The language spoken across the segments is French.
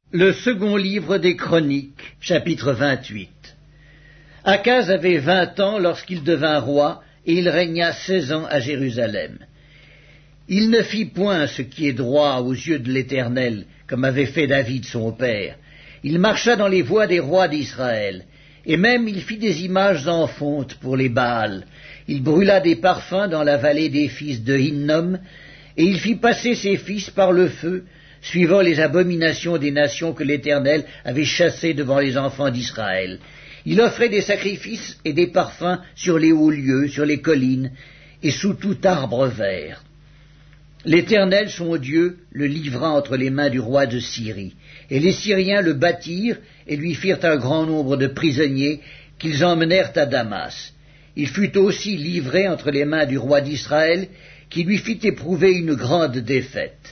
Le second livre des Chroniques, chapitre 28. Akaz avait 20 ans lorsqu'il devint roi, et il régna 16 ans à Jérusalem. Il ne fit point ce qui est droit aux yeux de l'Éternel, comme avait fait David son père. Il marcha dans les voies des rois d'Israël, et même il fit des images en fonte pour les Baals. Il brûla des parfums dans la vallée des fils de Hinnom, et il fit passer ses fils par le feu, suivant les abominations des nations que l'Éternel avait chassées devant les enfants d'Israël. Il offrait des sacrifices et des parfums sur les hauts lieux, sur les collines, et sous tout arbre vert. L'Éternel, son Dieu, le livra entre les mains du roi de Syrie, et les Syriens le battirent et lui firent un grand nombre de prisonniers qu'ils emmenèrent à Damas. Il fut aussi livré entre les mains du roi d'Israël, qui lui fit éprouver une grande défaite.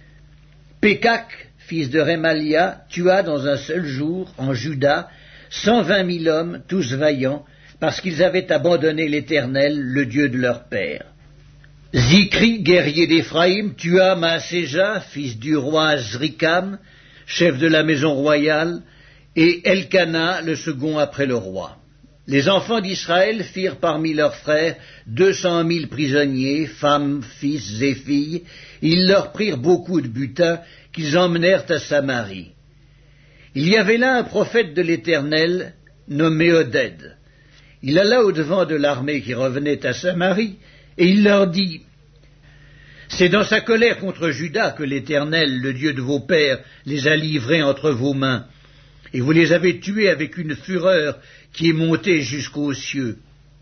Pékak, fils de Rémalia, tua dans un seul jour, en Juda, 120 000 hommes, tous vaillants, parce qu'ils avaient abandonné l'Éternel, le Dieu de leur père. Zikri, guerrier d'Éphraïm, tua Maaséja, fils du roi Azrikam, chef de la maison royale, et Elkana, le second après le roi. Les enfants d'Israël firent parmi leurs frères 200 000 prisonniers, femmes, fils et filles. Ils leur prirent beaucoup de butin qu'ils emmenèrent à Samarie. Il y avait là un prophète de l'Éternel nommé Oded. Il alla au-devant de l'armée qui revenait à Samarie, et il leur dit: « C'est dans sa colère contre Juda que l'Éternel, le Dieu de vos pères, les a livrés entre vos mains, et vous les avez tués avec une fureur qui est montée jusqu'aux cieux.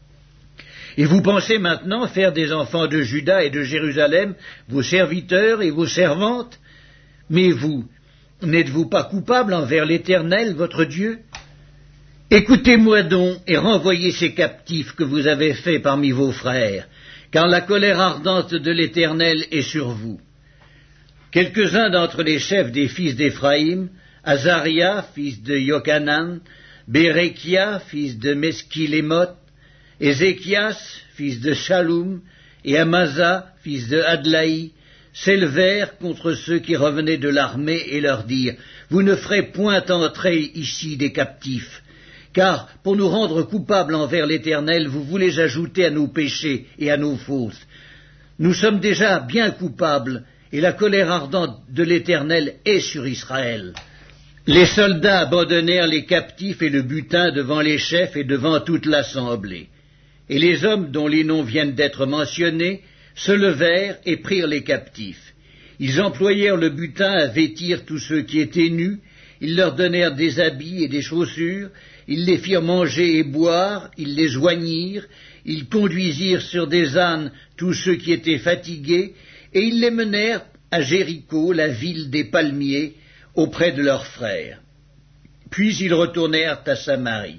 Et vous pensez maintenant faire des enfants de Juda et de Jérusalem vos serviteurs et vos servantes? Mais vous, n'êtes-vous pas coupables envers l'Éternel, votre Dieu? Écoutez-moi donc et renvoyez ces captifs que vous avez faits parmi vos frères, car la colère ardente de l'Éternel est sur vous. » Quelques-uns d'entre les chefs des fils d'Éphraïm, Azaria, fils de Yochanan, Bérekia, fils de Meskilémoth, Ézéchias, fils de Shaloum, et Amasa, fils de Adlaï, s'élevèrent contre ceux qui revenaient de l'armée et leur dirent: « Vous ne ferez point entrer ici des captifs, car pour nous rendre coupables envers l'Éternel, vous voulez ajouter à nos péchés et à nos fautes. Nous sommes déjà bien coupables, et la colère ardente de l'Éternel est sur Israël. » Les soldats abandonnèrent les captifs et le butin devant les chefs et devant toute l'assemblée. Et les hommes dont les noms viennent d'être mentionnés se levèrent et prirent les captifs. Ils employèrent le butin à vêtir tous ceux qui étaient nus, ils leur donnèrent des habits et des chaussures, ils les firent manger et boire, ils les joignirent, ils conduisirent sur des ânes tous ceux qui étaient fatigués, et ils les menèrent à Jéricho, la ville des palmiers, auprès de leurs frères. Puis ils retournèrent à Samarie.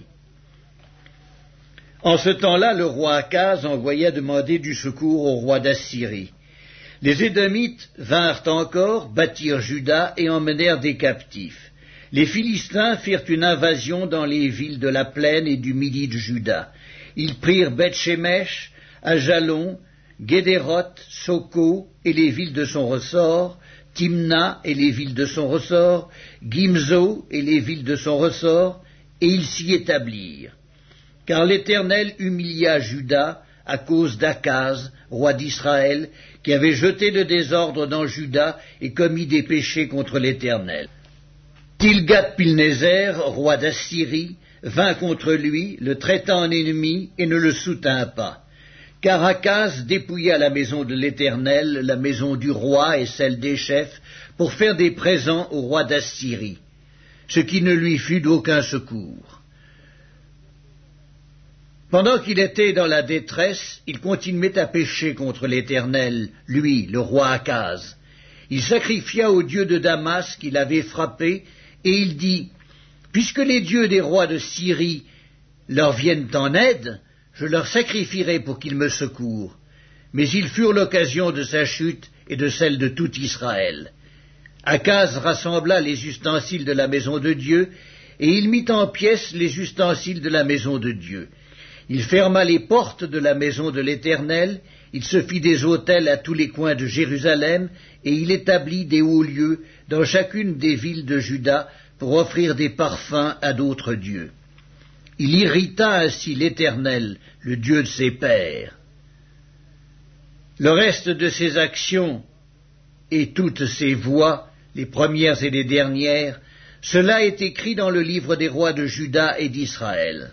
En ce temps-là, le roi Akaz envoya demander du secours au roi d'Assyrie. Les Édomites vinrent encore, battirent Juda et emmenèrent des captifs. Les Philistins firent une invasion dans les villes de la plaine et du midi de Juda. Ils prirent Beth-Shemesh, Ajalon, Guédéroth, Soko et les villes de son ressort, Timna et les villes de son ressort, Gimzo et les villes de son ressort, et ils s'y établirent. Car l'Éternel humilia Juda à cause d'Akaz, roi d'Israël, qui avait jeté le désordre dans Juda et commis des péchés contre l'Éternel. Tilgat-Pilnézer, roi d'Assyrie, vint contre lui, le traita en ennemi et ne le soutint pas. Car Akaz dépouilla la maison de l'Éternel, la maison du roi et celle des chefs, pour faire des présents au roi d'Assyrie, ce qui ne lui fut d'aucun secours. Pendant qu'il était dans la détresse, il continuait à pécher contre l'Éternel, lui, le roi Akaz. Il sacrifia au dieu de Damas qu'il avait frappé, et il dit: « Puisque les dieux des rois de Syrie leur viennent en aide, je leur sacrifierai pour qu'ils me secourent. » Mais ils furent l'occasion de sa chute et de celle de tout Israël. Akaz rassembla les ustensiles de la maison de Dieu, et il mit en pièces les ustensiles de la maison de Dieu. Il ferma les portes de la maison de l'Éternel, il se fit des autels à tous les coins de Jérusalem, et il établit des hauts lieux dans chacune des villes de Juda pour offrir des parfums à d'autres dieux. Il irrita ainsi l'Éternel, le Dieu de ses pères. Le reste de ses actions et toutes ses voies, les premières et les dernières, cela est écrit dans le livre des rois de Juda et d'Israël.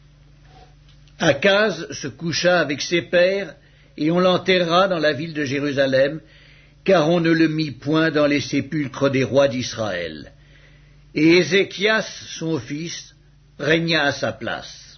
Akaz se coucha avec ses pères, et on l'enterra dans la ville de Jérusalem, car on ne le mit point dans les sépulcres des rois d'Israël. Et Ézéchias, son fils, régna à sa place.